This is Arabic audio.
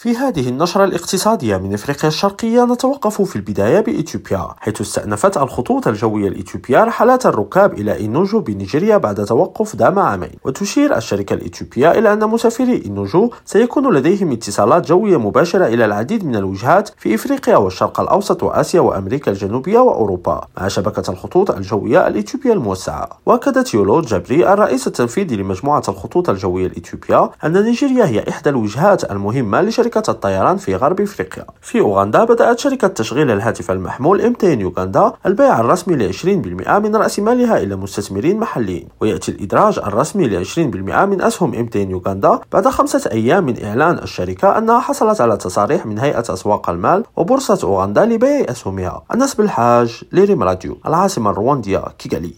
في هذه النشرة الاقتصادية من إفريقيا الشرقية نتوقف في البداية بإثيوبيا، حيث استأنفت الخطوط الجوية الإثيوبية رحلات الركاب إلى إنوجو بنيجيريا بعد توقف دام عامين. وتشير الشركة الإثيوبية إلى أن مسافري إنوجو سيكون لديهم اتصالات جوية مباشرة إلى العديد من الوجهات في إفريقيا والشرق الأوسط وآسيا وأمريكا الجنوبية وأوروبا مع شبكة الخطوط الجوية الإثيوبية الموسعة. وأكدت يولو جبري الرئيس التنفيذي لمجموعة الخطوط الجوية الإثيوبية أن نيجيريا هي إحدى الوجهات المهمة لشركة الطيران في غرب إفريقيا. في أوغندا بدأت شركة تشغيل الهاتف المحمول MTN يوغندا البيع الرسمي ل20% من رأس مالها إلى مستثمرين محليين، ويأتي الإدراج الرسمي ل20% من أسهم MTN يوغندا بعد 5 أيام من إعلان الشركة أنها حصلت على تصاريح من هيئة أسواق المال وبورصة أوغندا لبيع أسهمها. الناس بالحاج لريم راديو، العاصمة الرواندية كيغالي.